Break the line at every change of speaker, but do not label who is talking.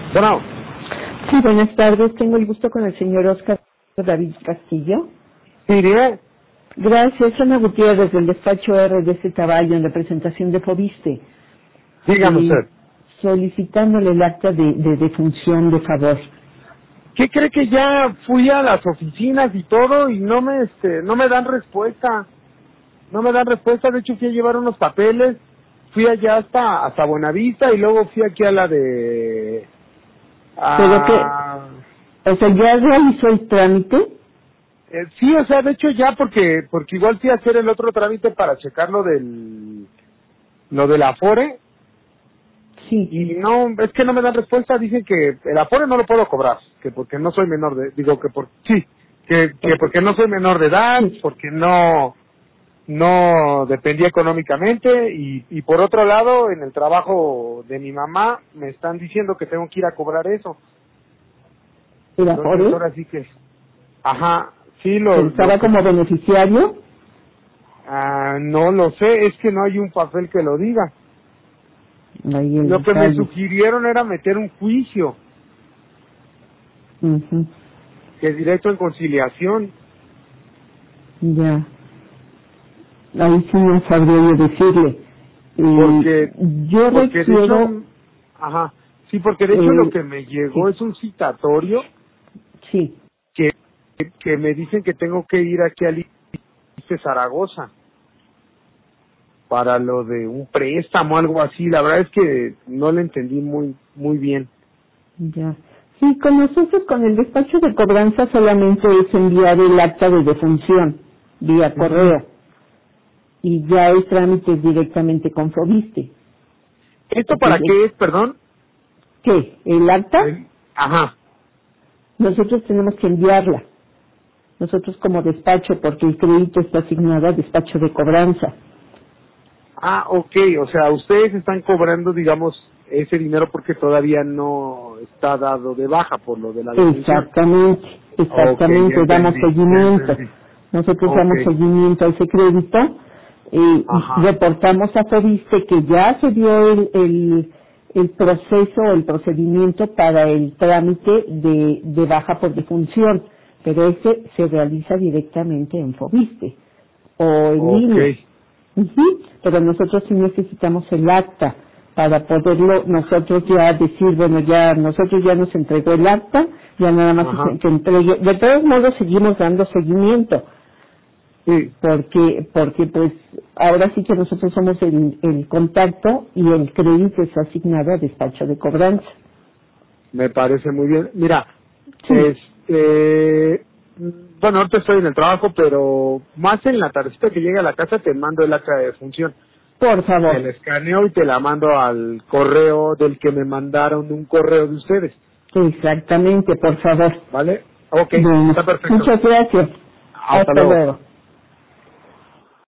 Bueno,
Sí, buenas tardes. Tengo el gusto con el señor Oscar David Castillo.
sí, dime.
Gracias, Ana Gutiérrez, del despacho RDC Caballo, en representación de Fobiste.
Dígame usted.
Solicitándole el acta de defunción, de favor.
¿Qué cree que ya fui a las oficinas y todo y no me dan respuesta? No me dan respuesta, de hecho fui a llevar unos papeles, fui allá hasta Buenavista y luego fui aquí a la de...
Pero que, o sea, ¿ya realizó el trámite?
Sí, o sea, de hecho ya porque igual fui a hacer el otro trámite para checar lo del Afore
Sí.
y no, es que no me dan respuesta, dicen que el Afore no lo puedo cobrar, que porque no soy menor de, digo que por, sí, que porque no soy menor de edad, porque no dependía económicamente y por otro lado en el trabajo de mi mamá me están diciendo que tengo que ir a cobrar eso.
¿El
Entonces
Afore?
ahora sí que, ajá, sí
¿Estaba como beneficiario?
no lo sé, es que no hay un papel que lo diga.
Ahí el
Lo que me
detalle.
sugirieron era meter un juicio,
Ujú.
que es directo en conciliación.
Ya. Ahí sí no sabría yo decirle.
Porque
Yo
de
requiero...
hecho, ajá, sí, porque de hecho lo que me llegó
sí,
es un citatorio
sí.
que me dicen que tengo que ir aquí al ISSSTE Zaragoza para lo de un préstamo o algo así. La verdad es que no lo entendí muy bien.
Ya. Sí, con nosotros, con el despacho de cobranza, solamente es enviar el acta de defunción vía
Ujú.
correo y ya el trámite es directamente con Fobiste.
¿Esto para
Entonces,
qué es, perdón?
¿qué? ¿El acta?
Ajá.
Nosotros tenemos que enviarla. Nosotros como despacho, porque el crédito está asignado al despacho de cobranza.
Ah, ok, o sea, ustedes están cobrando, digamos, ese dinero porque todavía no está dado de baja por lo de la defunción.
Exactamente,
Ok, ya
exactamente, damos
entendí, ya
seguimiento.
entendí.
Nosotros
Ok,
damos seguimiento a ese crédito y
ajá,
reportamos a Fobiste que ya se dio el proceso o el procedimiento para el trámite de baja por defunción, pero ese se realiza directamente en Fobiste o en
ok.
línea. Ujú. Pero nosotros sí necesitamos el acta para poderlo nosotros ya decir, bueno, ya nosotros ya nos entregó el acta, ya nada más
Ajá,
que entregue. De todos modos seguimos dando seguimiento,
sí,
porque pues ahora sí que nosotros somos el contacto y el crédito es asignado a despacho de cobranza.
me parece muy bien. Mira,
Sí,
bueno, ahorita estoy en el trabajo, pero más en la tardecita que llegue a la casa te mando el acta de defunción.
por
Te
favor.
la escaneo y te la mando al correo del que me mandaron un correo de ustedes,
Exactamente, por favor.
¿vale? Ok,
Bueno,
está perfecto.
muchas gracias.
Hasta
Hasta
luego.
luego.